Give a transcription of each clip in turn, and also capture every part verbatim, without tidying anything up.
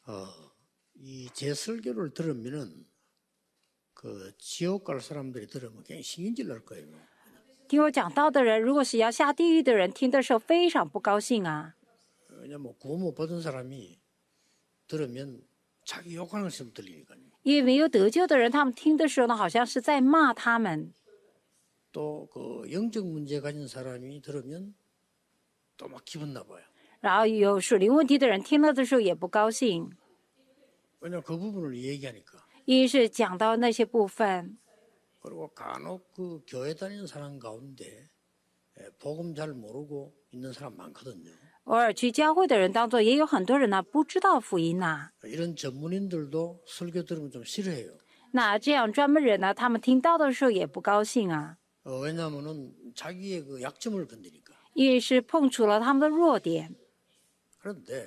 어, 이 제 설교를 들으면은 그 지옥 갈 사람들이 들으면 그냥 신경질 날 거예요. 听我讲道的人，如果是要下地狱的人，听的时候非常不高兴啊。 왜냐면 구원 못 받은 사람이 들으면 자기 욕하는 것처럼 들리니까요. 因为没有得救的人，他们听的时候呢，好像是在骂他们。 또 그 영적 문제 가진 사람이 들으면 또 막 기분 나빠요. 然后有属灵问题的人听了的时候也不高兴， 왜냐면 그 부분을 얘기하니까. 因为是讲到那些部分。 그리고 간혹 그 교회 다니는 사람 가운데 복음 잘 모르고 있는 사람 많거든요. 偶尔去教会的人当中，也有很多人呢不知道福音呐、 이런 전문인들도 설교 들으면 좀 싫어해요. 那这样专门人呢，他们听到的时候也不高兴啊， 어, 왜냐하면은 자기의 그 약점을 건드니까. 因为是碰触了他们的弱点。 그런데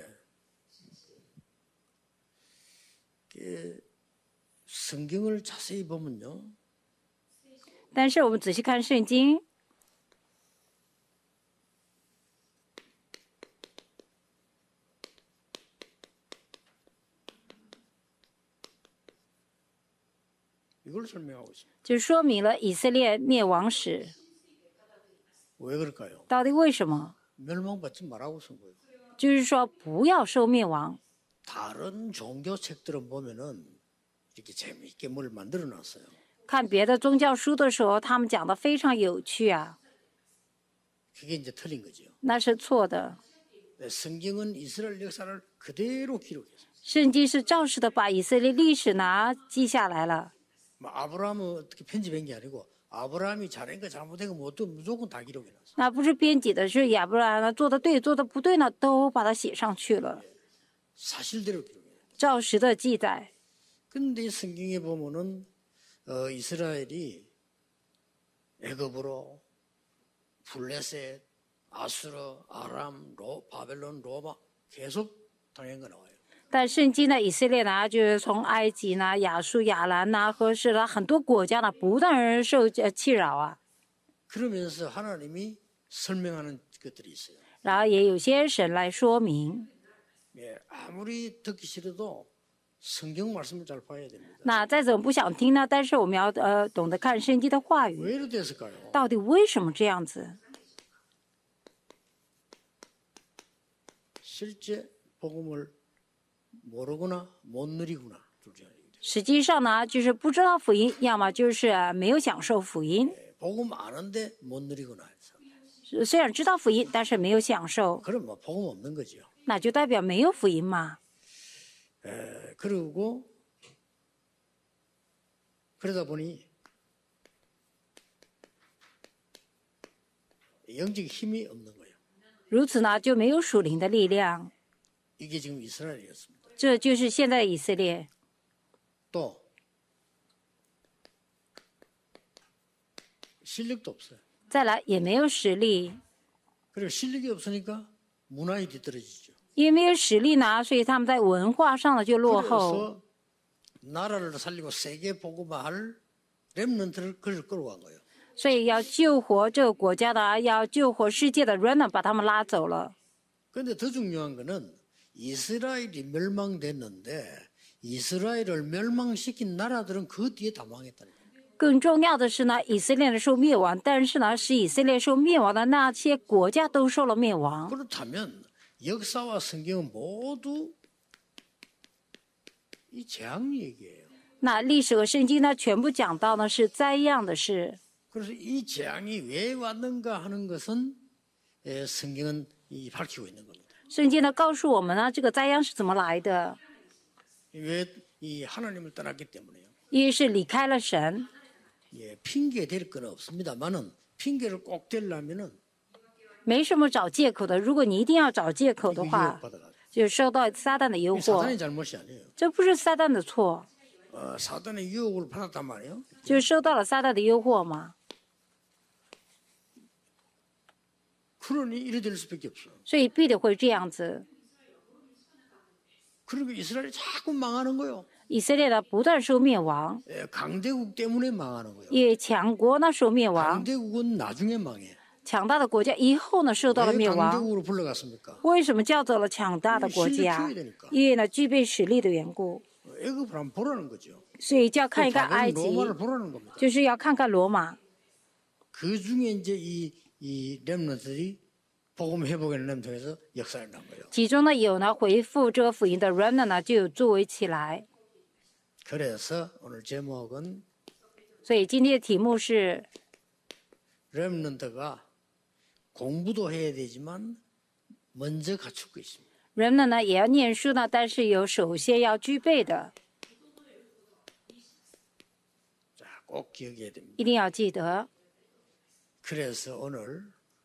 이게 성경을 자세히 보면요, 但是我们仔细看圣经， 이걸 설명하고 있습니다. 就说明了以色列灭亡史。 왜 그럴까요? 到底为什么？ 멸망받지 말라고 쓴 거예요. 就是说不要受灭亡。 다른 종교 책들은 보면은 이렇게 재미있게 뭘 만들어 놨어요. 看别的宗教书的时候，他们讲的非常有趣啊， 그게 이제 틀린 거죠. 那是错的。 성경은 이스라엘 역사를 그대로 기록했어요. 圣经是照实的把以色列历史呢记下来了。 뭐 아브라함은 어떻게 편집한 게 아니고 아브라함이 잘한 거 잘못한 거 모두 무조건 다 기록해 놨어요. 那不是编辑的，是亚伯拉罕呢做的对，做的不对呢，都把它写上去了， 사실대로 기록해 놨어요. 照实的记载。 근데 성경에 보면은 어, 이스라엘이 애굽으로 블레셋, 아수르, 아람, 로, 바벨론, 로마 계속 당한 거 나와요. 但圣经呢，以色列呢，就是从埃及呢、亚述、亚兰呐，和是了很多国家呢，不断受呃侵扰啊。 그러면서 하나님이 설명하는 것들이 있어요. 然后也有些神来说明。 예, 아무리 듣기 싫어도 성경 말씀을 잘 봐야 됩니다. 那再怎么不想听呢？但是我们要呃懂得看圣经的话语， 왜 이렇게 됐을까요? 到底为什么这样子？ 실제 복음을 모르거나 못 누리구나. 둘 중에 하나입니다. 实际上呢，就是不知道福音，要么就是呃没有享受福音。 예, 복음 아는데 못 누리거나 해서. 虽然知道福音，但是没有享受， 그럼 뭐 복음 없는 거죠. 那就代表没有福音嘛。 에, 그리고 그러다 보니 영적 힘이 없는 거예요. 如此呢，就没有属灵的力量。 이게 지금 이스라엘이었습니다. 这就是现在的以色列。 또 실력도 없어요. 再来也没有实力， 그리고 실력이 없으니까 문화에 뒤떨어지죠. 因为没有实力呢，所以他们在文化上呢就落后。 그래서 나라를 살리고 세계 복음화할 렘넌트를 그걸 끌어간 거예요. 所以要救活这个国家的，要救活世界的 remnant 把他们拉走了。 그런데 더 중요한 거는 이스라엘이 멸망됐는데 이스라엘을 멸망시킨 나라들은 그 뒤에 다 망했다는 거예요. 更重要的是呢，以色列的受灭亡，但是呢，使以色列受灭亡的那些国家都受了灭亡。 그렇다면 역사와 성경은 모두 이 재앙 얘기예요. 那历史和圣经呢，全部讲到呢是灾殃的事。 그래서 이 재앙이 왜 왔는가 하는 것은 에, 성경은 이 밝히고 있는 겁니다. 圣经呢告诉我们呢，这个灾殃是怎么来的？ 왜 이 하나님을 떠났기 때문에요. 因为是离开了神， 예, 핑계 될 건 없습니다만은 핑계를 꼭 대려면은 没什么找借口的。如果你一定要找借口的话， 유혹받아가지고 就受到撒旦的诱 사단의 惑， 잘못이 아니에요. 这不是撒旦的错， 어, 사단의 유혹을 받았단 말이에요. 就是受到了撒旦的诱惑嘛。 그러니 이래 될 수밖에 없어요. 所以必得会这样子。 그리고 이스라엘이 자꾸 망하는 거예요. 以色列呢不断受灭亡， 예, 강대국 때문에 망하는 거예요. 因为强国呢受灭亡， 강대국은 나중에 망해. 强大的国家以后呢受到了 왜 灭亡。 강대국으로 불러갔습니까? 为什么叫做了强大的国家？因为呢具备实力的缘故， 애굽을 한번 보라는 거죠. 所以就要看一看 바벨 埃及， 로마를 보라는 겁니다. 就是要看看罗马。 그 중에 이제 이, 이 렘넌트들이 복음 회복의 렘 통해서 역사를 난 거예요. 其中呢有呢回复这个福音的 remnant 呢就有作为起来。 그래서 오늘 제목은 所以今天的题目是 렘넌트가 공부도 해야 되지만 먼저 갖출 거 있습니다. remnant 呢也要念书呢，但是有首先要具备的， 자, 꼭 기억해야 됩니다. 一定要记得。 그래서 오늘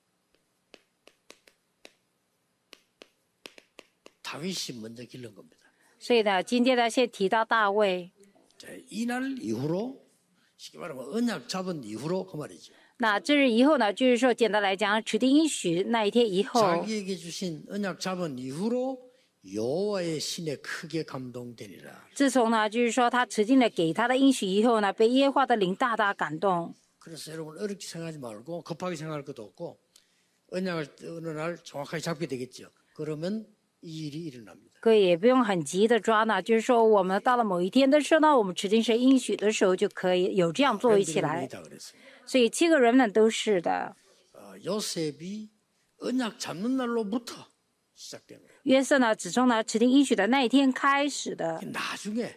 다윗이 먼저 기른 겁니다. 所以呢，今天呢先提到大卫。 자, 이날 이후로 쉽게 말하면 언약 잡은 이후로 그 말이죠. 那这日以后呢，就是说简单来讲，指定应许那一天以后， 자기에게 주신 언약 잡은 이후로 여호와의 신에 크게 감동되리라. 自从呢就是说他持定了给他的应许以后呢，被耶和华的灵大大感动。 그래서 여러분 어렵게 생각하지 말고 급하게 생각할 것도 없고 언약을 어느 날 정확하게 잡게 되겠죠. 그러면 이 일이 일어납니다. 各位也不用很急的抓呢，就是说我们到了某一天的时候呢，我们指定是应许的时候就可以有这样作为起来。 다 그랬어요. 所以七个人呢都是的。 어, 요셉이 언약 잡는 날로부터 시작된 거예요. 约瑟呢，只从呢指定应许的那一天开始的。 나중에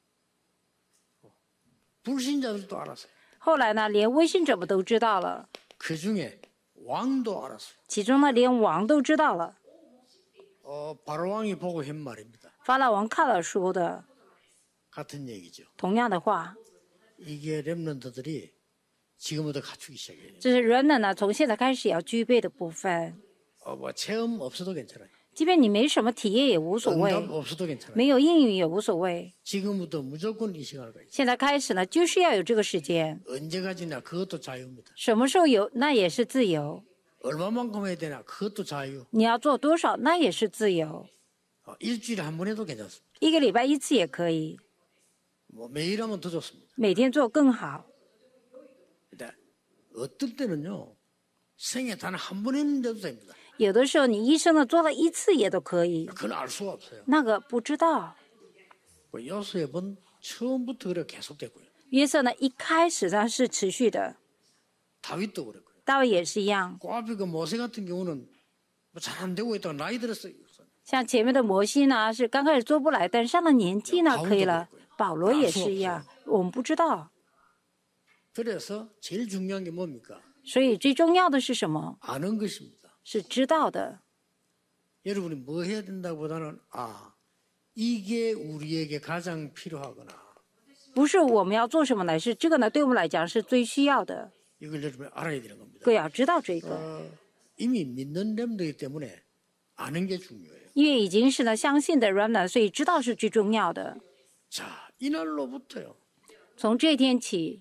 불신자들도 알았어요. 后来呢，连微信者们都知道了， 그 중에 왕도 알았어요. 其中呢连王都知道了。 어, 바로 왕이 보고 한 말입니다. 法老王看了说的 같은 얘기죠. 同样的话， 이게 렘넌트들이 지금부터 갖추기 시작해요. 这是人呢呢从现在开始要具备的部分。 어, 뭐 체험 없어도 괜찮아요. 即便你没什么体验也无所谓， 응답 없어도 괜찮아요. 没有应允也无所谓。 지금부터 무조건 이 시간을 가요. 现在开始呢，就是要有这个时间。 언제 가지냐 그것도 자유입니다. 什么时候有，那也是自由。 얼마만큼 해야 되나 그것도 자유. 你要做多少，那也是自由。 어, 일주일에 한 번 해도 괜찮습니다. 一个礼拜一次也可以， 뭐 매일 하면 더 좋습니다. 每天做更好。 근데 어떨 때는요 생애 단 한 번 했는데도 됩니다. 有的时候你一生呢做了一次也都可以， 그건 알 수가 없어요. 那个不知道。 그 요셉은 처음부터 그래 계속됐고요. 约瑟呢一开始呢是持续的， 다윗도 그랬고요. 大卫也是一样。 그 앞에 그 모세 같은 경우는 뭐 잘 안 되고 있다가 나이 들었어요. 像前面的摩西呢是刚开始做不来，但上了年纪呢可以了。保罗也是一样，我们不知道。 그래서 제일 중요한 게 뭡니까? 所以最重要的是什么？ 아는 것입니다. 是知道的。 여러분이 뭐 해야 된다보다는 아 이게 우리에게 가장 필요하구나. 不是我们要做什么，乃是这个呢对我们来讲是最需要的。 이걸 여러분이 알아야 되는 겁니다. 各位要知道这个， 어, 이미 믿는 렘들이기 때문에 아는 게 중요해요. 因为已经是呢相信的人了，所以知道是最重要的。 자, 이날로부터요. 从这一天起，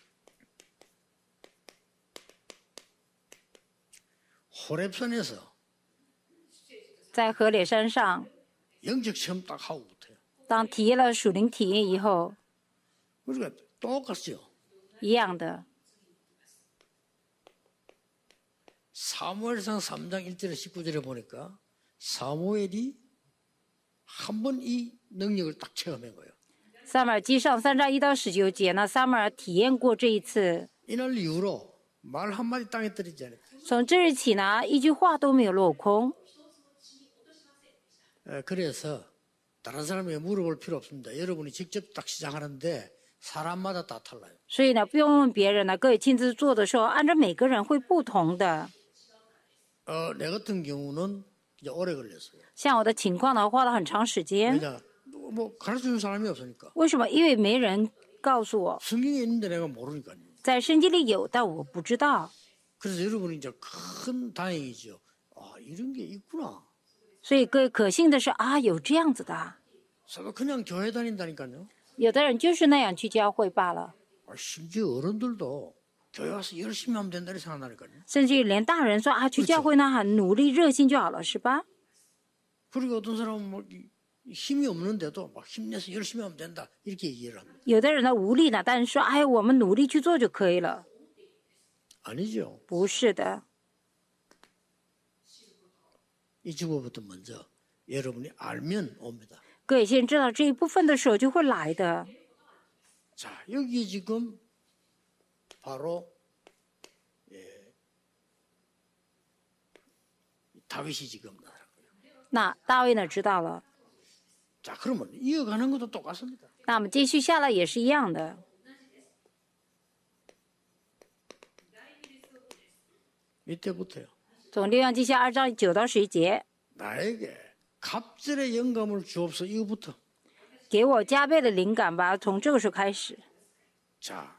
호렙산에서 在河烈山上， 영적 체험 딱 하고부터요. 当体验了属灵体验以后， 그러니까 똑같죠. 一样的。 사무엘상 삼 장 일 절에 십구 절에 보니까 사무엘이 한 번 이 능력을 딱 체험한 거예요. 撒母耳记上三章一到十九节呢，撒母耳体验过这一次。 이날 이후로 말 한마디 땅에 떨어지지 않았어요. 从这日起呢，一句话都没有落空。 에, 그래서 다른 사람에게 물어볼 필요 없습니다. 여러분이 직접 딱 시작하는데 사람마다 다 달라요. 所以呢，不用问别人了，各位亲自做的时候，按照每个人会不同的。 어, 내 같은 경우는 이제 오래 걸렸어요. 像我的情况呢，花了很长时间。 왜냐, 뭐 가르쳐주는 사람이 없으니까. 为什么？因为没人告诉我， 성경에 있는데 내가 모르니까요. 在圣经里有，但我不知道。 그래서 여러분이 이제 큰 다행이죠. 아, 이런 게 있구나. 所以各位可信的是啊，有这样子的。 서로 그냥 교회 다닌다니까요. 有的人就是那样去教会罢了， 아, 심지어 어른들도 교회 와서 열심히 하면 된다고 생각하니까요. 甚至于连大人说啊，去教会呢，很努力热心就好了，是吧？ 그리고 어떤 사람은 뭐 이- 힘이 없는데도 막 힘내서 열심히 하면 된다 이렇게 얘기를 합니다. 有的人呢无力呢，但是说哎，我们努力去做就可以了。 아니죠. 不是的， 이 주보부터 먼저 여러분이 알면 옵니다. 各位先知道这一部分的时候就会来的。 자, 여기 지금 바로 예, 다윗이 지금 나타난 거예요. 那大卫呢知道了， 자, 그러면 이어가는 것도 똑같습니다. 那我们继续下来也是一样的。 이때부터요. 从列王记下二章九到十一节， 나에게 갑절의 영감을 주옵소. 이거부터. 给我加倍的灵感吧，从这个时候开始。 자,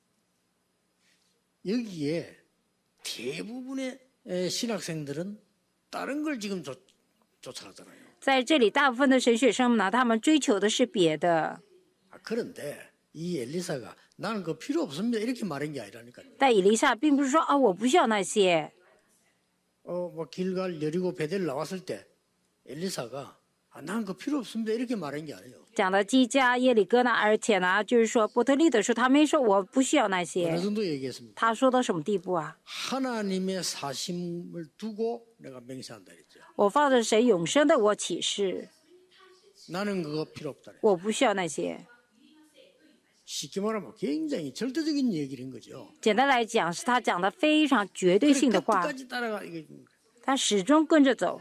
여기에 대부분의 에, 신학생들은 다른 걸 지금 쫓, 쫓아가잖아요. 在这里，大部分的神学生们呢，他们追求的是别的。 아, 그런데 이 엘리사가 나는 그거 필요 없습니다. 이렇게 말한 게 아니라니까요. 但以利沙并不是说啊，我不需要那些。 어, 뭐 길갈 여리고 베델 나왔을 때 엘리사가 아, 나는 그거 필요 없습니다. 이렇게 말한 게 아니에요. 讲到基加、耶里哥呢，而且呢，就是说伯特利的时候，他没说我不需要那 어느 些。 정도 얘기했습니다. 他说到什么地步啊？ 하나님의 사심을 두고 내가 맹세한다 그랬죠. 我放着神永生的我起誓， 나는 그거 필요 없다. 我不需要那些。 쉽게 말하면 굉장히 절대적인 얘기를 한 거죠. 简单来讲，是他讲的非常绝对性的话， 끝까지 따라가 이게 他始终跟着走，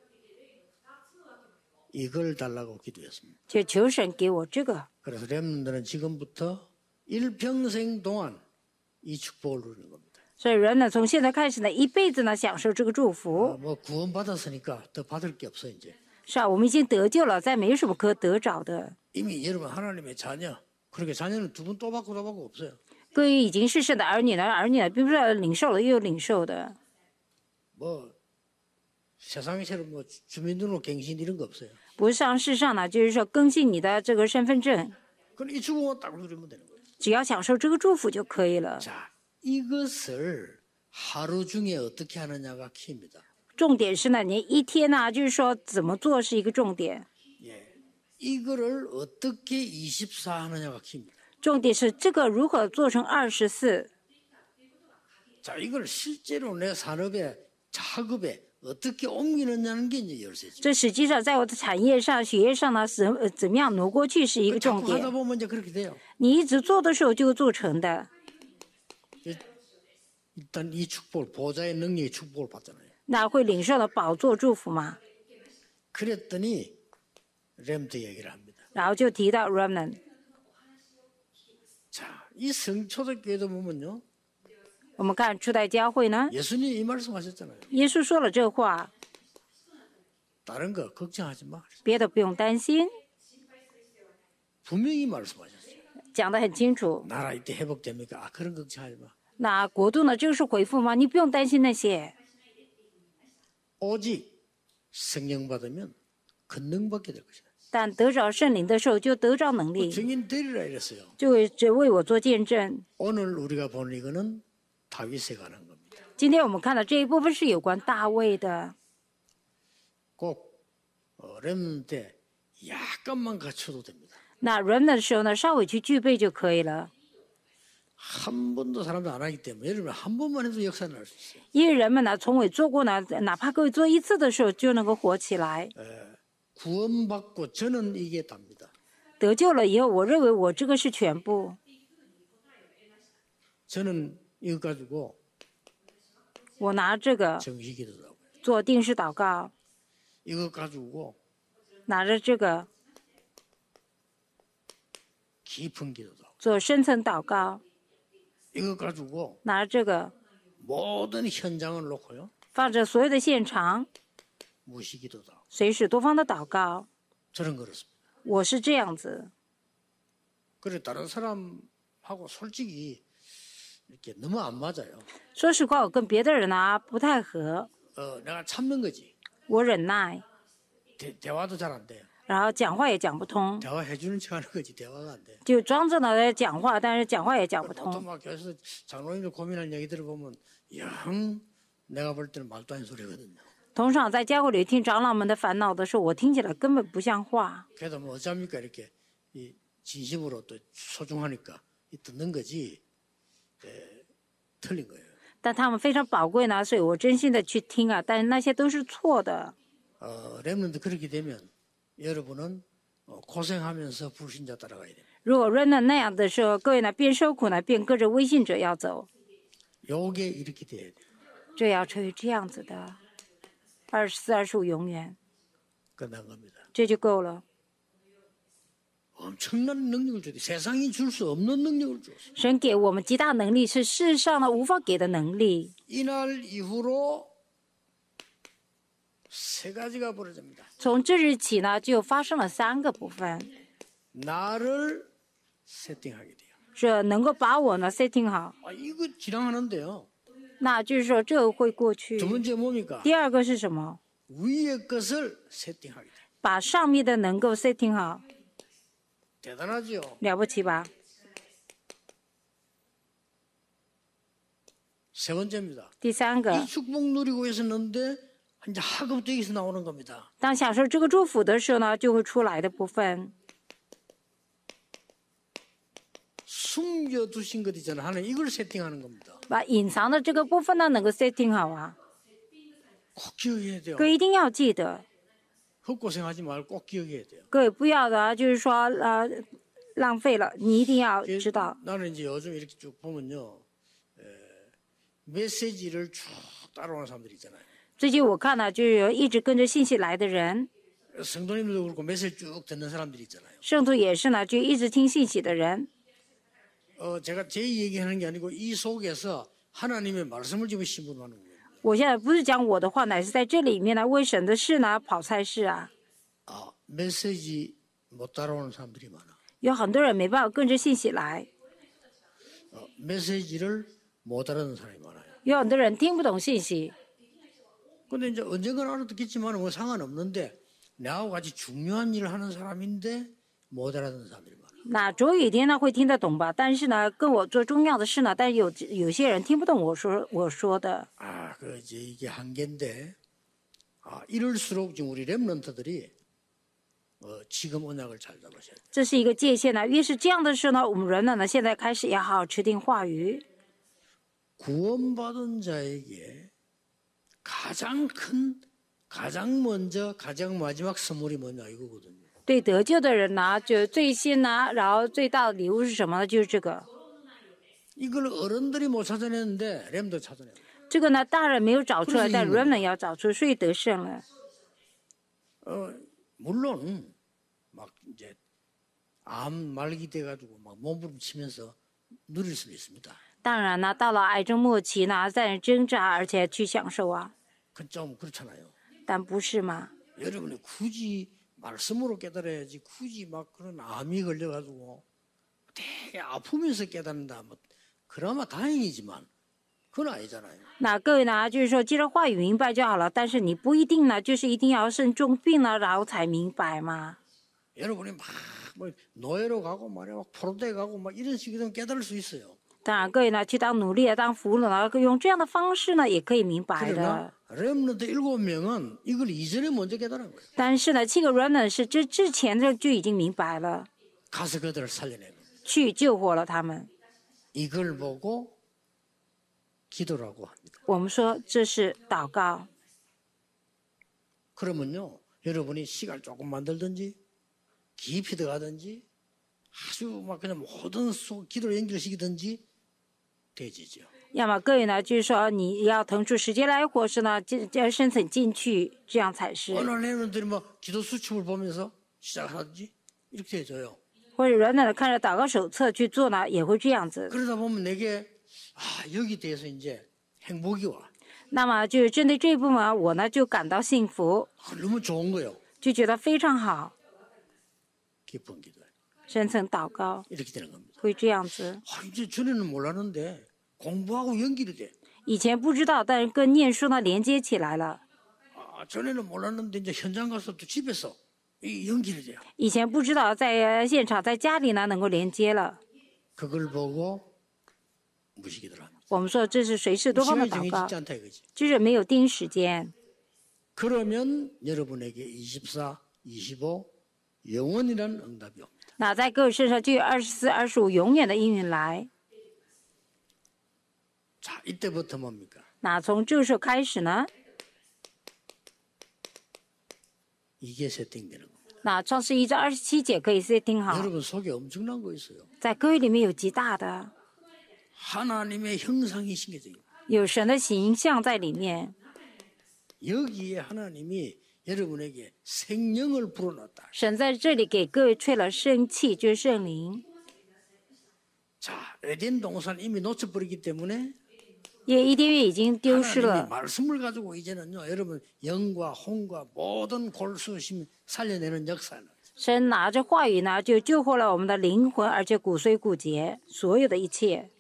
이걸 달라고 기도했습니다. 就求神给我这个。 그래서 렘넌트는 지금부터 일평생 동안 이 축복을 누리는 겁니다. 所以人呢，从现在开始呢，一辈子呢享受这个祝 어, 福。 뭐 구원 받았으니까 더 받을 게 없어 이제. 是啊，我们已经得救了，再没什么可得着的。 이미 여러분 하나님의 자녀. 그렇게 자녀는 두 번 또 받고 또 받고 없어요. 各位已经是神的儿女了，儿女呢，并不是领受了又有领受的。 뭐 세상처럼 뭐 주민등록갱신 이런 거 없어요. 不是像世上呢，就是说更新你的这个身份证， 그럼 이 축복만 딱 누리면 되는 거예요. 只要享受这个祝福就可以了。 자, 이것을 하루 중에 어떻게 하느냐가 키입니다. 重点是呢，你一天呢，就是说怎么做是一个重点。 예, 이거를 어떻게 이십사 하느냐가 키입니다. 重点是这个如何做成二十四。 자, 이걸 실제로 내 산업에 작업에 어떻게 옮기느냐는 게 이제 열쇠죠. 这实际上在我的产业上、学业上呢，怎呃怎么样挪过去是一个重 자꾸 하다 点。 보면 이제 그렇게 돼요. 你一直做的时候就会做成的。 일단 이 축복을 보좌의 능력의 축복을 받잖아요. 那会领受了宝座祝福吗？ 그랬더니 렘트 얘기를 합니다. 然后就提到 remnant。 자, 이 성초대교회도 보면요. 我们看初代教会呢， 예수님 이 말씀하셨잖아요. 耶稣说了这话， 다른 거 걱정하지 마. 别的不用担心， 분명히 말씀하셨어요. 讲得很清楚。 나라 이때 회복됩니까? 아, 그런 걱정하지 마. 那国度呢，这个是回复吗？你不用担心那些， 오직 성령 받으면 권능 받게 될 것이다. 但得着圣灵的时候就得着能力， 증인 되리라 이랬어요. 就会只为我做见证。 오늘 우리가 보는 이거는 다윗에 관한 겁니다. 今天我们看到这一部分是有关大卫的， 꼭 어, 렘넌트 때 약간만 갖춰도 됩니다. 那 remnant 的时候呢，稍微去具备就可以了。 한 번도 사람도 안 하기 때문에 여러분 한 번만 해도 역사를 할 수 있어요. 因为人们呢从未做过呢，哪怕各位做一次的时候就能够活起来。 구원받고 저는 이게 답니다. 得救了以后，我认为我这个是全部。 저는 이거 가지고 我拿这个 정식기도도 하고요. 做定时祷告， 이거 가지고 拿着这个 깊은 기도도 하고 做深层祷告， 이거 가지고 拿着这个 모든 현장을 놓고요. 放着所有的现场， 무시기도도 하고 随时多方的祷告。 저는 그렇습니다. 我是这样子， 그래 다른 사람하고 솔직히 이렇게 너무 안 맞아요. 说实话，我跟别的人啊不太合， 어, 내가 참는 거지. 我忍耐， 대, 대화도 잘 안 돼요. 然后讲话也讲不通， 대화해주는 척하는 거지 대화가 안 돼. 就装着呢在讲话，但是讲话也讲不 보통 通。 막 교회에서 장로님들 고민하는 얘기 들어보면 영 내가 볼 때는 말도 안 소리거든요. 通常在教会里听长老们的烦恼的时候，我听起来根本不像话。 그래도 뭐 어쩝니까 이렇게 이 진심으로 또 소중하니까 이 듣는 거지. 에, 틀린 거예요. 但他们非常宝贵呢，所以我真心的去听啊，但是那些都是错的。 어, 렘넌트 그렇게 되면 여러분은 어, 고생하면서 불신자 따라가야 됩니다. 如果 remnant 那样的时候，各位呢边受苦呢边跟着微信者要走， 요게 이렇게 돼야 돼요. 这要成为这样子的。二十四、二十五永远， 끝난 겁니다. 这就够了。 엄청난 능력을 줬대. 세상이 줄 수 없는 능력을 줬어. 神给我们极大能力，是世上呢无法给的能力。 이날 이후로 세 가지가 벌어집니다. 从这日起呢，就发生了三个部分， 나를 세팅하게 돼요. 这能够把我呢 setting 好。 아, 이거 지나가는데요. 那就是说这个会过去。 두 번째 뭡니까? 第二个是什么？ 위의 것을 세팅하게 돼요. 把上面的能够 setting 好， 대단하죠. 了不起吧？ 세 번째입니다. 第三个， 이 축복 누리고 있었는데 이제 학업도 여기서 나오는 겁니다. 当享受这个祝福的时候呢，就会出来的部分。 숨겨두신 것 있잖아요. 하나님 이걸 세팅하는 겁니다. 把隐藏的这个部分呢，能够 setting 好啊， 꼭 기억해야 돼요. 各位一定要记得， 헛고생하지 말고 꼭 기억해야 돼요. 各位不要的啊，就是说呃浪费了，你一定要知道。 나는 이제 요즘 이렇게 쭉 보면요. 에, 메시지를 쭉 따라오는 사람들이 있잖아요. 最近我看呢，就是有一直跟着信息来的人， 성도님들도 그렇고 메시지 쭉 듣는 사람들이 있잖아요. 圣徒也是呢，就一直听信息的人。 어, 제가 제 얘기하는 게 아니고 이 속에서 하나님의 말씀을 지금 신분하는 거예요. 我现在不是讲我的话，乃是在这里面呢，为神的事呢跑菜市啊。 아, 메시지 못 따라오는 사람들이 많아. 有很多人没办法跟着信息来， 어, 메시지를 못 알아듣는 사람이 많아요. 有很多人听不懂信息。 근데 이제 언젠가 알아듣겠지만 뭐 상관없는데 나하고 같이 중요한 일을 하는 사람인데 못 알아듣는 사람들이 많아요. 那总有一天呢会听得懂吧？但是呢，跟我做重要的事呢，但是有有些人听不懂我说我说的。 아, 그 이제 이게 한계인데, 아, 이럴수록 지금 우리 렘넌트들이 어, 지금 언약을 잘 잡으셔야 돼요. 这是一个界限呢。越是这样的时候呢，我们人呢呢现在开始要好好持定话语。 구원받은 자에게 가장 큰, 가장 먼저, 가장 마지막 선물이 뭐냐 이거거든요. 对得救的人呢，就最先呢，然后最大的礼物是什么呢？就是这个。 이걸 어른들이 못 찾아내는데 렘도 찾아내요. 这个呢，大人没有找出来， 그래서 但 이기는 人们要找出，所以得胜了。 어, 물론 막 이제 암 말기 돼가지고 막 몸부림치면서 누릴 수도 있습니다. 当然呢，到了癌症末期呢，在挣扎，而且去享受啊， 그건 좀 그렇잖아요. 但不是嘛？ 여러분이 굳이 말씀으로 깨달아야지 굳이 막 그런 암이 걸려가지고 되게 아프면서 깨닫는다. 뭐 그나마 다행이지만 그건 아니잖아요. 那各位呢，就是说，接着话语明白就好了。但是你不一定呢，就是一定要生重病了，然后才明白嘛。 여러분이 막 뭐 노예로 가고 말이야 막 포로대 가고 막 이런 식으로 깨달을 수 있어요. 当然，各位呢，去当奴隶、当俘虏呢，用这样的方式呢，也可以明白的。 그러나 렘넌트 일곱 명은 이걸 이전에 먼저 깨달은 거예요. 但是呢，七个 remnant 是这之前的就已经明白了， 가서 그들을 살려내고 去救活了他们。 이걸 보고 기도라고 합니다. 我们说这是祷告。 그러면요, 여러분이 시간 조금 만들든지 깊이 들어가든지 아주 막 그냥 모든 속 기도를 연결시키든지 되지죠. 要么各位呢，就是说你要腾出时间来，或是呢，这这深层进去，这样才是。 어느 렘넌트들이 뭐 기도 수첩을 보면서 시작하든지 이렇게 되져요. 或者软软的看着祷告手册去做呢，也会这样子。 그러다 보면 내게 아 여기 대해서 이제 행복이 와. 那么就是针对这一部分，我呢就感到幸福， 아, 너무 좋은 거예요. 就觉得非常好。 기쁜 기도. 深层祷告 이렇게 되는 겁니다. 会这样子。 아, 이제 전에는 몰랐는데 공부하고 연결이 돼. 以前不知道，但是跟念书呢连接起来了。 아, 전에는 몰랐는데 이제 현장 가서 또 집에서 이 연결이 돼요. 以前不知道，在现场在家里呢能够连接了。 그걸 보고 무시기들 합니다. 我们说这是随时多方的 시간이 祷告 정해지지 ， 않다 이거지. 就是没有定时间。 그러면 여러분에게 이십사, 이십오 영원이라는 응답이 옵니다. 那在各位身上就有二十四、二十五永远的应允来。 자, 이때부터 뭡니까? 那从这个时候开始呢， 이게 세팅되는 겁니다. 那创世一章二十七节可以 setting 好， 여러분 속에 엄청난 거 있어요. 在各位里面有极大的， 하나님의 형상이 심겨져 있고 有神的形象在里面。 여기에 하나님이 여러분에게 생명을 불어넣었다. 神在这里给各位吹了生气，就是圣灵。 자, 에덴 동산 이미 놓쳐버리기 때문에 也伊甸园已经丢失 하나님이 了， 말씀을 가지고 이제는요, 여러분 영과 혼과 모든 골수심 살려내는 역사는 神拿着话语呢，就救活了我们的灵魂，而且骨髓骨节，所有的一切，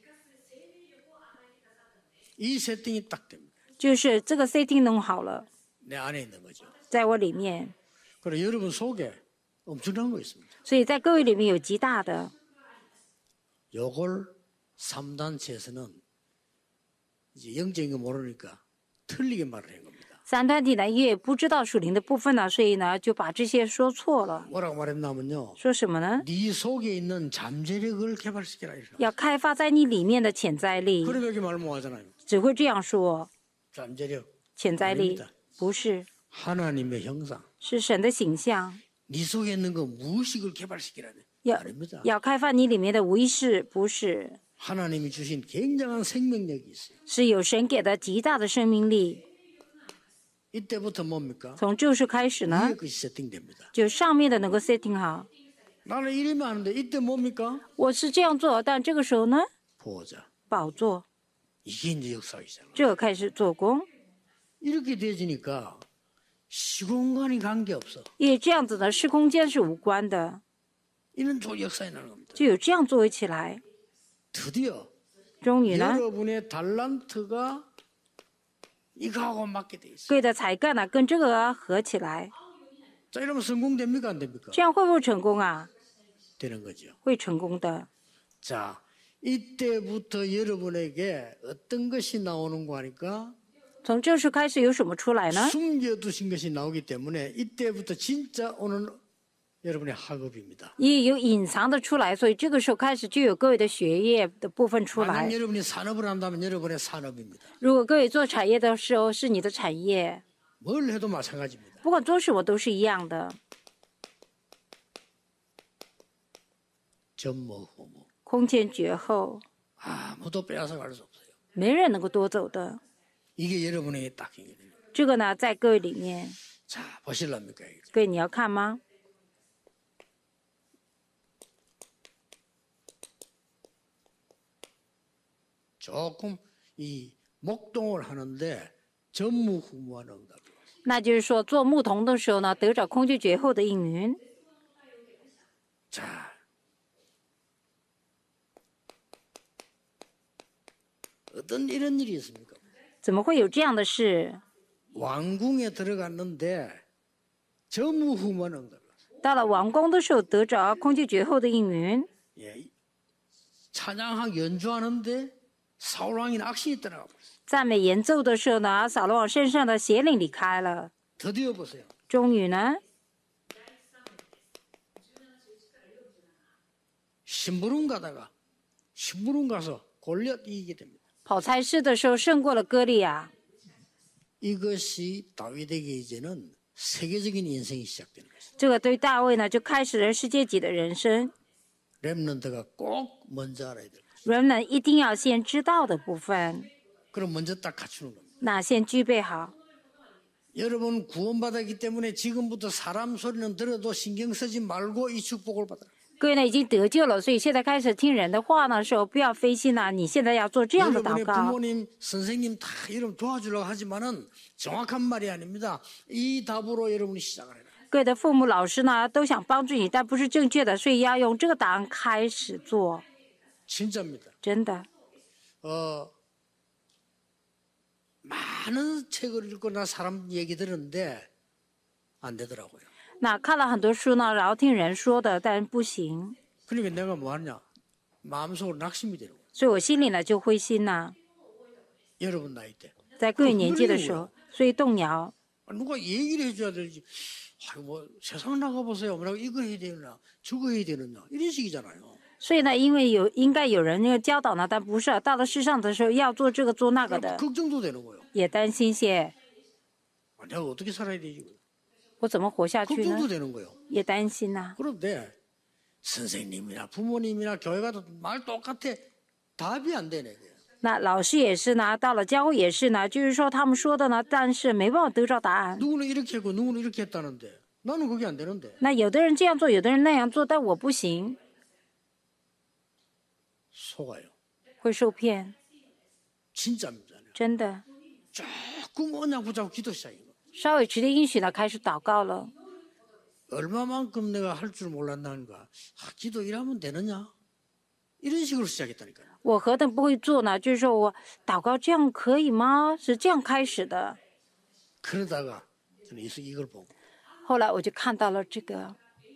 이 세팅이 딱 됩니다. 就是这个 setting 弄好了， 내 안에 있는 거죠. 在我里面， 그리고 여러분 속에 엄청난 거 있습니다. 所以在各位里面有极大的。 요걸 삼단체에서는 이제 영적인 거 모르니까 틀리게 말을 한 겁니다. 三团体呢，因为不知道属灵的部分呢，所以呢就把这些说错了。 뭐라고 말했냐면요. 说什么呢？ 네 속에 있는 잠재력을 개발시키라 이래요. 要开发在你里面的潜在力， 그럼 여기 말 못하잖아요. 只会这样说。 잠재력 潜在力 아닙니다. 不是， 하나님의 형상. 是神的形象。 네 속에 있는 거 무의식을 개발시키라. 要 아닙니다. 要开发你里面的无意识，不是， 하나님이 주신 굉장한 생명력이 있어요. 是有神给的极大的生命力。 이때부터 뭡니까? 从救赎开始呢 위에 ， 것이 세팅됩니다. 就上面的能够 setting 好。 나는 이러면 하는데 이때 뭡니까? 我是这样做，但这个时候呢， 보호자. 宝座 이게 이제 역사이잖아. 这开始做工， 이렇게 되지니까 시공간이 관계없어. 因为这样子呢，是空间是无关的， 이런 조 역사에 나는 겁니다. 就有这样作为起来。 드디어 终于呢， 여러분의 달란트가 이거하고 맞게 돼 있어요. 各位的才干呢跟这个合起来， 자, 이러면 성공됩니까? 안 됩니까? 这样会不会成功啊？ 되는 거죠. 会成功的。 자, 이때부터 여러분에게 어떤 것이 나오는 거 하니까 从这时开始有什么出来呢？ 숨겨두신 것이 나오기 때문에 이때부터 진짜 오는 여러분의 학업입니다. 也有隐藏的出来，所以这个时候开始就有各位的学业的部分出 만약 来。 여러분이 산업을 한다면 여러분의 산업입니다. 如果各位做产业的时候是你的产业， 뭘 해도 마찬가지입니다. 不管做什么都是一样的。 전무후무 空前绝后， 아무도 빼앗아 갈 수 없어요. 没人能够夺走的。 이게 여러분에게 딱 이게 돼요. 这个呢，在各位里面， 자, 보실랍니까? 이게? 各位你要看吗？ 조금 이 목동을 하는데 전무후무한 응답. 那就是说，做牧童的时候呢，得着空前绝后的应允。 자, 어떤 이런 일이 있습니까? 怎么会有这样的事？ 왕궁에 들어갔는데 전무후무한 응답. 到了王宫的时候，得着空前绝后的应允。 예, 찬양하고 연주하는데 사울왕이 낚시 떠나가 버렸어요. 赞美演奏的时候呢，扫罗王身上的邪灵离开了。 드디어 보세요. 终于呢， 심부름 가다가 심부름 가서 골리앗 이기게 됩니다. 跑差事的时候胜过了歌利亚。 이것이 다윗에게 이제는 세계적인 인생이 시작되는 것입니다. 这个对大卫呢，就开始了世界级的人生。 렘넌트가 꼭 먼저 알아야 돼요. 人们一定要先知道的部分， 그럼 먼저 딱 갖추는 겁니다. 那先具备好。 여러분 구원받았기 때문에 지금부터 사람 소리는 들어도 신경 쓰지 말고 이 축복을 받아라. 各位呢已经得救了，所以现在开始听人的话的时候，不要灰心了。你现在要做这样的祷 여러분의 告。 부모님, 선생님 다 이런 도와주려고 하지만은 정확한 말이 아닙니다. 이 답으로 여러분이 시작을 해라. 各位的父母、老师呢都想帮助你，但不是正确的，所以要用这个答案开始做。 진짜입니다. 真的， 어, 많은 책을 읽고 나 사람 얘기 들었는데 안 되더라고요. 那看了很多书呢，然后听人说的，但不行， 그러니까 내가 뭐 하냐? 마음속으로 낙심이 되는 거예요. 所以我心里呢就灰心呐。 여러분 나이 때. 在各位年纪的时候，所以动摇。 누가 얘기를 해줘야 되지. 아이고, 뭐 세상 나가보세요. 뭐라고 이거 해야 되느냐, 저거 해야 되느냐. 이런 식이잖아요. 所以呢，因为有应该有人那个教导呢，但不是到了世上的时候要做这个做那个的， 걱정도 되는 거예요. 也担心些。 아, 내가 어떻게 살아야 되지? 我怎么活下去呢？ 걱정도 되는 거예요. 也担心呐、 그런데 선생님이나 부모님이나 교회가 말 똑같아. 답이 안 되네. 那老师也是呢，到了教会也是呢，就是说他们说的呢，但是没办法得到答案。 누구는 이렇게 했고 누구는 이렇게 했다는데 나는 그게 안 되는데. 那有的人这样做，有的人那样做，但我不行， 속아요. 会受骗， 진짜입니다. 真的。 조금 언약 붙잡고 기도 시작이고 稍微持定应许呢，开始祷告了。 얼마만큼 내가 할 줄 몰랐나는가. 아, 기도 이러면 되느냐? 이런 식으로 시작했다니까요. 我何等不会做呢？就是说我祷告这样可以吗？是这样开始的。 그러다가 저는 이서 이걸 보고 后来我就看到了这个，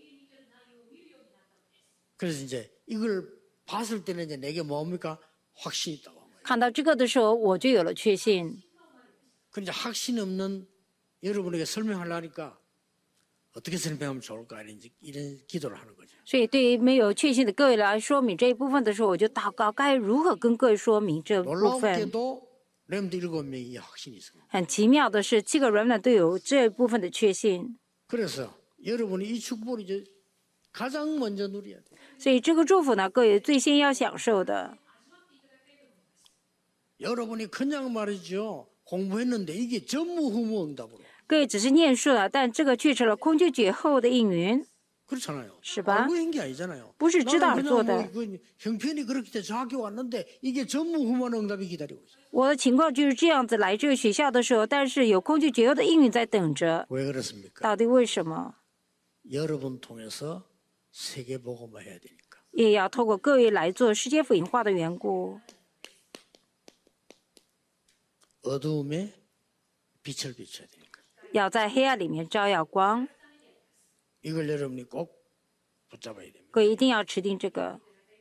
그래서 이제 이걸 봤을 때는 이제 내게 뭡니까? 확신이 있다고 한 거예요. 看到这个的时候，我就有了确信。 그 이제 확신 없는 여러분에게 설명하려니까 어떻게 설명하면 좋을까 이런, 이런 기도를 하는 거죠. 所以对于没有确信的各位来说明这一部分的时候，我就祷告该如何跟各位说明这部分。 놀랍게도 렘드 일곱 명이 확신이 있습니다. 很奇妙的是，七个人呢都有这部分的确信。 그래서 여러분이 이 축복을 이제 가장 먼저 누려야 돼요. 所以这个祝福呢，各位最先要享受的。 여러분이 그냥 말이죠. 공부했는데 이게 전무후무 응답으로. 各位只是念书了，但这个却成了空句绝后的应允， 그렇잖아요. 是吧？ 알고 한 게 아니잖아요. 不是知道而 나는 做 그냥 的。 뭐 그 형편이 그렇기 때문에 저 학교 왔는데 이게 전무후무한 응답이 기다리고 있어요. 我的情况就是这样子，来这个学校的时候，但是有空句绝后的应允在等着。 왜 그렇습니까? 到底为什么？ 여러분 통해서 세계 복음화 해야 되니까. 也要透过各位来做世界福音化的缘故， 어두움에 빛을 비춰야 되니까. 要在黑暗里面照耀光。 이걸 여러분이 꼭 붙잡아야 됩니다. 各位一定要持定这个。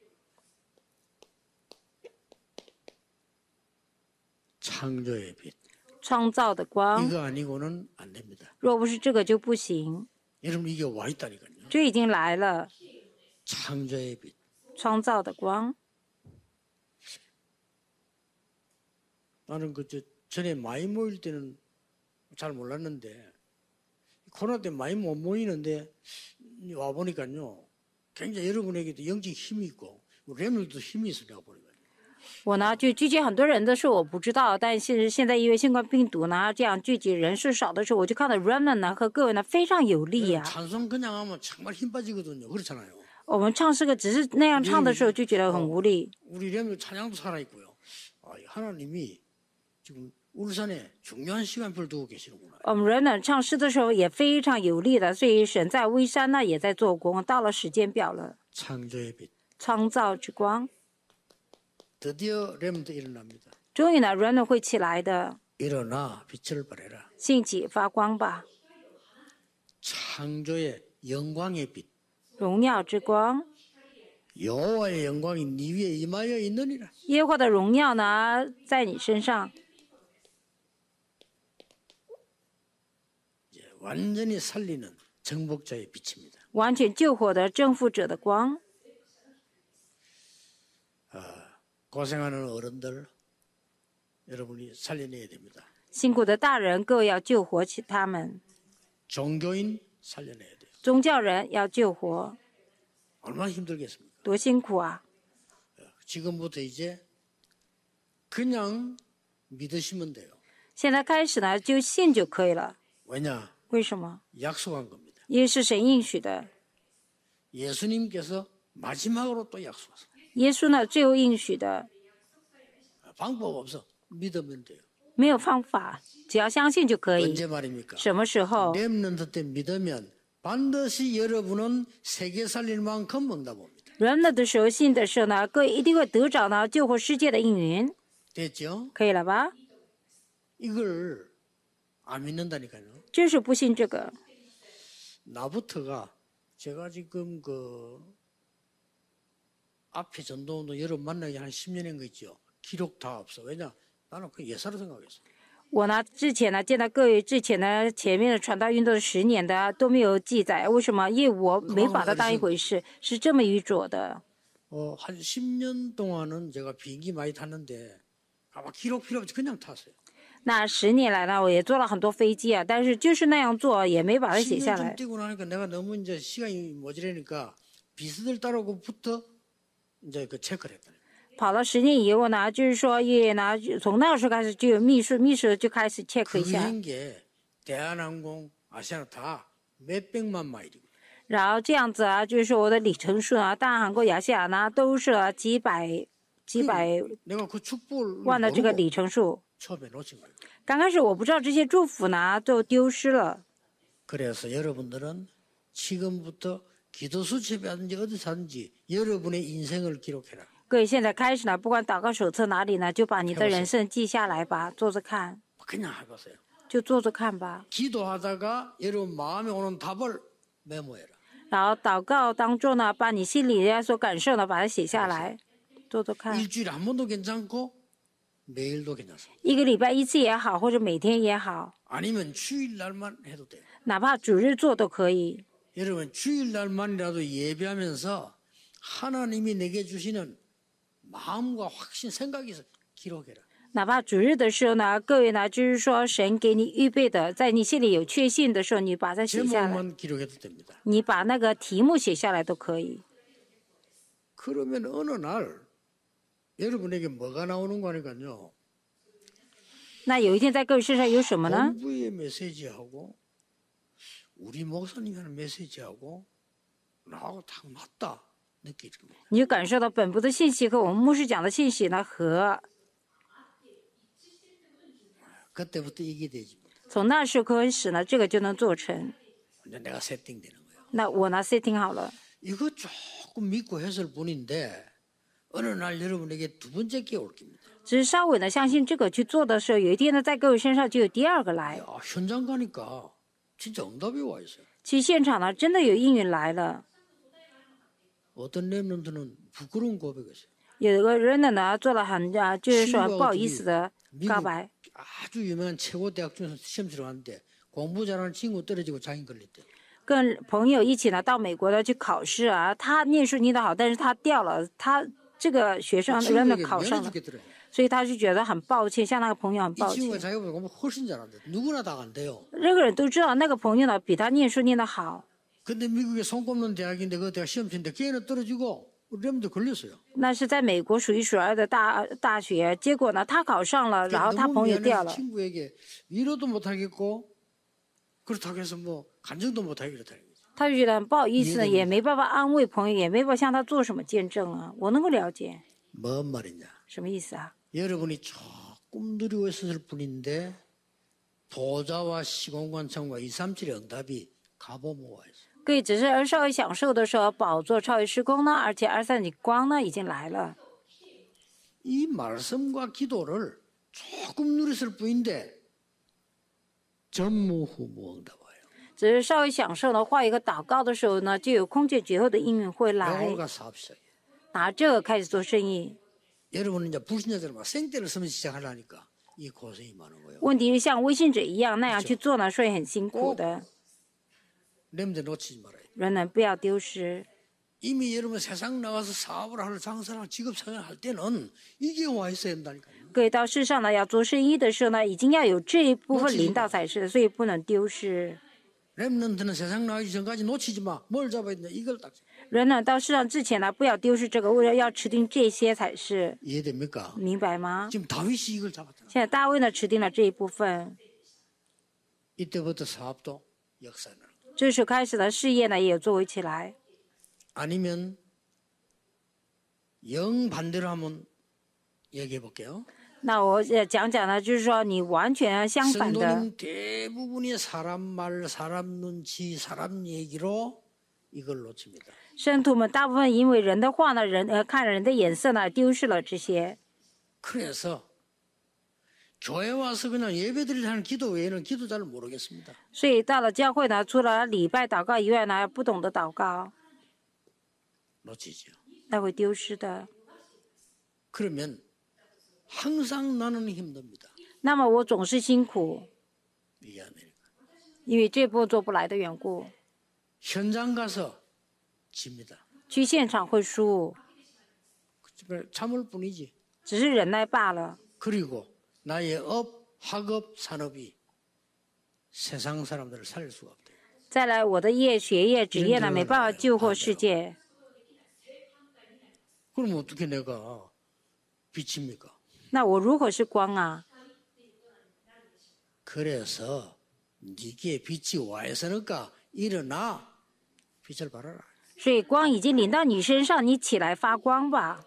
창조의 빛. 创造的光， 이거 아니고는 안 됩니다. 若不是这个就不行。 여러분 이게 와 있다니까요. 这已经来了， 창조의 빛. 创造的光。 나는 그 저 전에 많이 모일 때는 잘 몰랐는데 코로나 때 많이 못 모이는데 와 보니까요. 굉장히 여러분에게도 영적 힘이 있고 렘들도 힘이 있어 내가 보니까. 我呢就聚集很多人的时候我不知道，但是现在因为新冠病毒呢这样聚集人数少的时候，我就看到 Remnant 呢和各位呢非常有力呀、 찬송 그냥 하면 정말 힘 빠지거든요. 그렇잖아요. 我们唱诗歌只是那样唱的时候就觉得很无力。 우리 렘들 찬양도 살아 있고요. 아, 하나님이 지금 울산에 중요한 시간표를 두고 계시는구나. 我们 Remnant 唱诗的时候也非常有力的，所以神在微山呢也在做工，到了时间表了。 창조의 빛. 创造之光， 드디어 렘도 일어납니다. 终于呢 Remnant会起来的， 일어나 빛을 발해라. 兴起发光吧， 창조의 영광의 빛. 荣耀之光， 여호와의 영광이 네 위에 임하여 있느니라. 耶和华的荣耀呢在你身上， 이제 완전히 살리는 정복자의 빛입니다. 完全救活的征服者的光。 고생하는 어른들 여러분이 살려내야 됩니다. 辛苦的大人，各位要救活起他们； 종교인 살려내야 돼요. 宗教人要救活， 얼마나 힘들겠습니까? 多辛苦啊！ 지금부터 이제 그냥 믿으시면 돼요. 现在开始呢，就信就可以了。 왜냐? 为什么？ 약속한 겁니다. 因为是神应许的。 예수님께서 마지막으로 또 약속하셨어요. 耶稣呢，最后应许的， 방법 없어. 믿으면 돼요. 没有方法，只要相信就可以。 언제 말입니까? 什么时候？ 렘넌트 때 믿으면 반드시 여러분은 세계 살릴 만큼 응답 옵니다. 人了的时候，信的时候呢，各位一定会得着呢救活世界的应允， 됐죠? 可以了吧？ 이걸 안 믿는다니까요. 就是不信这个。 나부터가 제가 지금 그 앞에 전도운동 여러분 만나기 한 십 년인 거 있죠. 기록 다 없어. 왜냐? 나는 그 예사로 생각했어. 我呢，之前呢见到各位之前呢前面的传道运动十年的都没有记载，为什么？因为我没把它当一回事，是这么愚拙的。 어, 한 십 년 동안은 제가 비행기 많이 탔는데 아마 기록 필요 없이 그냥 탔어요. 那十年来呢，我也坐了很多飞机啊，但是就是那样做，也没把它写下 십 년 来 좀 。 뛰고 나니까 내가 너무 이제 시간이 모자라니까 비서들 따라오고부터 이제 그 체크를 했다. 跑了十年以后呢，就是说也呢，从那个时候开始就有秘书，秘书就开始 check 一 그 下， 행계 대한항공, 아시아나 다 몇백만 마일이고 然后这样子啊，就是说我的里程数啊，大韩国、亚细亚呢都是啊几百几百 내가 그 축복을 万的这个 모르고 里程数。 처음에 놓친 거예요. 刚开始我不知道这些祝福呢，就丢失了。 그래서 여러분들은 지금부터 기도 수첩이든지 어디서 하든지 여러분의 인생을 기록해라. 各位现在开始呢，不管祷告手册哪里呢，就把你的人生记下来吧，做着看， 그냥 해보세요. 就做着看吧。 기도하다가 여러분 마음에 오는 답을 메모해라. 然后祷告当中呢，把你心里所感受的把它写下来，做做看。 일주일에 한 번도 괜찮고 매일도 괜찮습니다. 一个礼拜一次也好，或者每天也好， 아니면 주일날만 해도 돼요. 哪怕主日做都可以。 여러분 주일날만이라도 예배하면서 하나님이 내게 주시는 마음과 확신, 생각이 기록해라. 哪怕主日的时候呢，各位呢，就是说神给你预备的，在你心里有确信的时候，你把它写下来， 제목만 기록해도 됩니다. 你把那个题目写下来都可以。 그러면 어느 날 여러분에게 뭐가 나오는 거니까요. 那有一天在各位身上有什么呢？ 공부의 메시지하고 우리 목사님이 하는 메시지하고 나하고 딱 맞다 느끼는 거예요. 你就感受到本部的信息和我们牧师讲的信息呢和， 그때부터 이게 되지. 从那时候开始呢，这个就能做成。 이제 내가 세팅되는 거예요. 那我呢 setting 好了， 이거 조금 믿고 했을 뿐인데 어느 날 여러분에게 두 번째 게 올 겁니다. 只是稍微呢相信这个去做的时候，有一天呢在各位身上就有第二个来。 야, 현장 가니까 진짜 응답이 와 있어요. 其实现场呢真的有应允来了， 어떤 랩런트는 부끄러운 고백이었어요. 有个人呢呢做了很啊，就是说不好意思的告 미국 白。 아주 유명한 최고 대학 중에서 시험 치러 갔는데 공부 잘하는 친구 떨어지고 장인 걸렸대. 跟朋友一起呢到美国呢去考试啊，他念书念得好，但是他掉了，他这个学生人呢 친구에게 考上 면해 了， 주겠더래요. 所以他就觉得很抱歉，向那个朋友很 이 抱 친구가 歉。 자기보다 공부 훨씬 잘한대. 누구나 다 간대요. 任何人都知道那个朋友呢比他念书念得好， 근데 미국에 손꼽는 대학인데 그 대학 시험 치는데 걔는 떨어지고 우리 랩런트 걸렸어요. 那是在美国数一数二的大大学，结果呢他考上了，然后他 너무 朋友掉 미안해서 了， 친구에게 위로도 못하겠고 그렇다고 해서 뭐 간증도 못하겠고 그렇다. 他就觉得很不好意思呢，也没办法安慰朋友，也没办法向他做什么见证啊。我能够了解 뭔 말이냐. 什么意思啊？ 여러분이 조금 누리고 있었을 뿐인데 보좌와 시공관청과 이삼칠의 응답이 가보면 와 있어요. 各位只是稍微享受的时候，宝座超越时空呢，而且二三极光呢已经来了。 이 말씀과 기도를 조금 누렸을 뿐인데 전무후무 응답 와요. 只是稍微享受呢，画一个祷告的时候呢，就有空前绝后的应允会来， 요걸가 사업 시작이에요. 拿这个开始做生意。 여러분은 이제 불신자들은 막 생떼를 쓰면서 시작하려니까 이 고생이 많은 거예요. 问题是像微信者一样那样去做呢，所以很辛苦的。 렘들 놓치지 말아요. 人呢不要丢失。 이미 여러분 세상 나가서 사업을 하는 장사랑 직업 생활할 때는 이게 와 있어야 된다니까요. 各位到世上呢要做生意的时候呢，已经要有这一部分领导才是，所以不能丢失。 렘넌트는 세상 나가기 전까지 놓치지 마. 뭘 잡아야 되냐. 이걸 딱 人呢到世上之前呢，不要丢失这个，为了要持定这些才是， 이해됩니까? 明白吗？ 지금 다윗이 이걸 잡았다. 现在大卫呢持定了这一部分， 이때부터 사업도 역사는. 这时候开始的事业呢也有作为起来。 아니면 영 반대로 한번 얘기해 볼게요. 那我呃讲讲呢，就是说你完全相反的， 성도님 대부분이 사람 말, 사람 눈치, 사람 얘기로 이걸 놓칩니다. 圣徒们大部分因为人的话呢，人呃看人的眼色呢，丢失了这些。 그래서 교회 와서 그냥 예배드리려 하는 기도 외에는 기도 잘 모르겠습니다. 所以到了教会呢，除了礼拜祷告以外呢，不懂得祷告， 놓치죠. 那会丢失的。 그러면 항상 나는 힘듭니다. 那么我总是辛苦， 이게 아니니까. 因为这步做不来的缘故， 현장 가서 집니다. 去现场会输， 참을 뿐이지. 只是忍耐罢了。 그리고 나의 업, 학업, 산업이 세상 사람들을 살릴 수가 없대요. 再来，我的业、学业、职业呢，没办法救活世界。 그럼 어떻게 내가 빛입니까? 那我如何是光啊？ 그래서 네게 빛이 와 있으니까 일어나 빛을 발하라. 所以光已经临到你身上，你起来发光吧。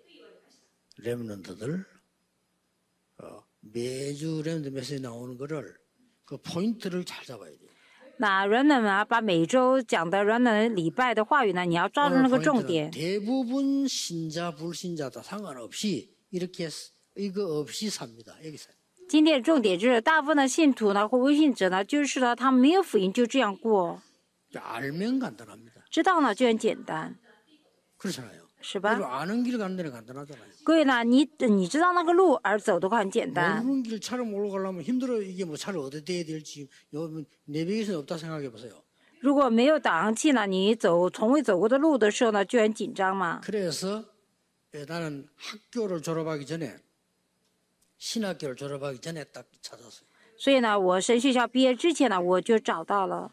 렘넌트들 어, 매주 렘넌트 메시지 나오는 거를 그 포인트를 잘 잡아야 돼요. 那人们啊，把每周讲的人们礼拜的话语呢，你要抓住那 오늘 个重 포인트는 点。 대부분 신자 불신자 다 상관없이 이렇게 이거 없이 삽니다. 여기서. 今天的重点就是，大部分的信徒呢或微信者呢，就是呢，他们没有福音就这样过， 알면 간단합니다. 知道呢就很简单， 그렇잖아요. 是吧？ 그리고 아는 길 가는 데는 간단하잖아요. 各位呢，你你知道那个路而走的话很简单。 모르는 길 차를 몰고 가려면 힘들어. 이게 뭐 차를 어디에 대야 될지 여러분 내비게이션 없다 생각해 보세요. 如果没有导航器呢，你走从未走过的路的时候呢，就很紧张嘛。 그래서 나는 학교를 졸업하기 전에 신학교를 졸업하기 전에 딱 찾았어요. 所以呢，我神学校毕业之前呢，我就找到了。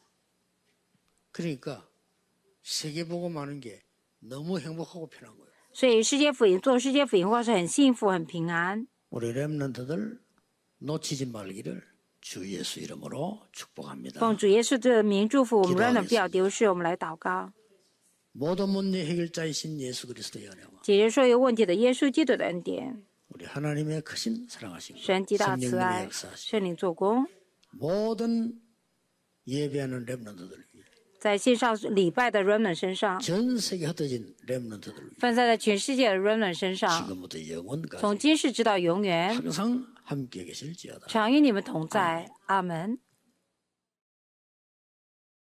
그러니까 세계 보고 마는 게 너무 행복하고 편한 거예요. 所以世界福音做世界福音话是很幸福、很平安。 우리 렘넌트들 놓치지 말기를 주 예수 이름으로 축복합니다. 奉主耶稣的名祝福我们人人不要丢失。我们来祷告， 모든 문제 해결자이신 예수 그리스도의 은혜와 解决所有问题的耶稣基督的恩典， 우리 하나님의 크신 사랑하시고 神极大慈 성령님의 爱， 역사하시고 圣灵做工， 모든 예배하는 렘넌트들 위해 在线上礼拜的人们身上， 전 세계 흩어진 렘넌트들 위해 分散在全世界的人们身上， 지금부터 영원까지 从今世直到永远， 항상 함께 계실지어다. 常与你们同在。阿门。